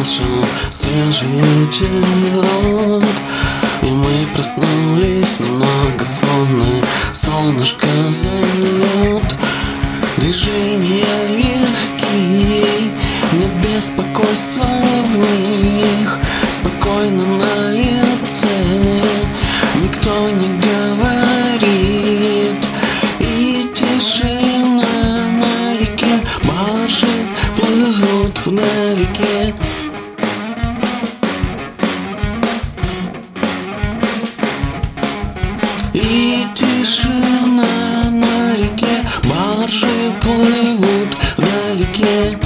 нашу свежий ветерок. И мы проснулись немного сонные, солнышко зовет. Движения легкие, нет беспокойства в них, спокойно на лице, никто не говорит. И тишина на реке, баржи плывут вдалеке. И тишина на реке, баржи плывут вдалеке.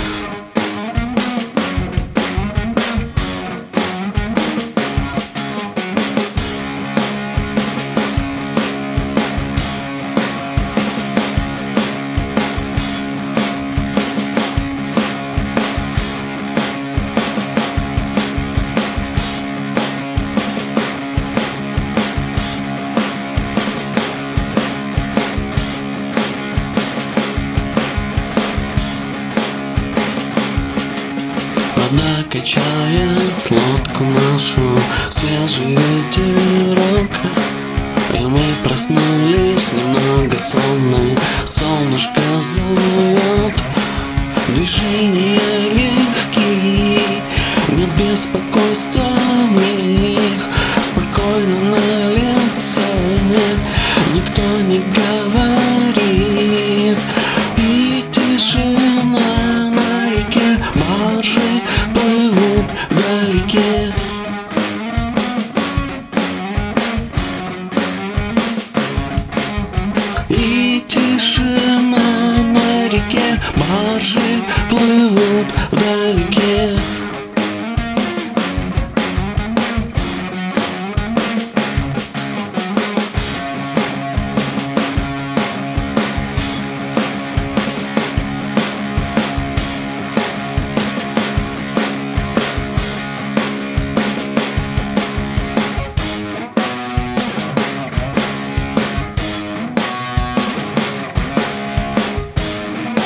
Вода качает лодку нашу, свежий ветерок. И мы проснулись немного сонные, солнышко зовет. Движения легкие, нет беспокойства в